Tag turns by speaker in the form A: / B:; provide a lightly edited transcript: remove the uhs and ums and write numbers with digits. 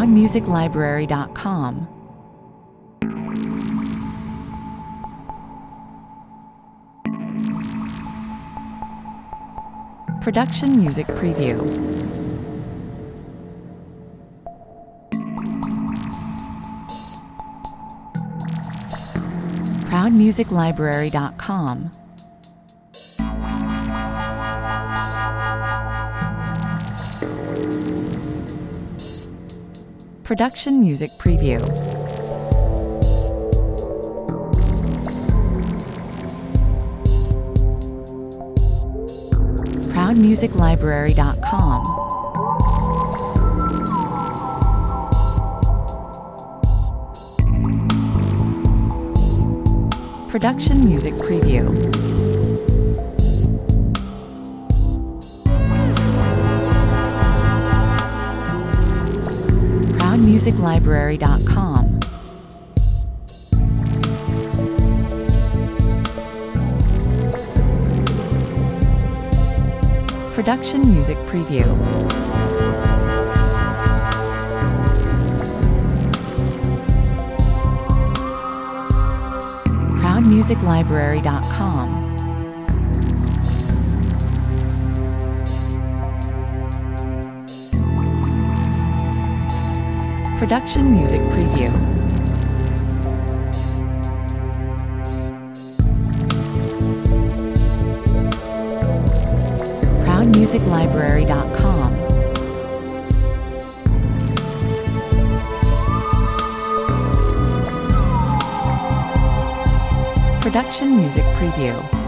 A: ProudMusicLibrary.com. Production Music Preview. ProudMusicLibrary.com. Production Music Preview. ProudMusicLibrary.com. Production Music Preview. ProudMusicLibrary.com. Production Music Preview. ProudMusicLibrary.com. Production Music Preview. ProudMusicLibrary.com. Production Music Preview.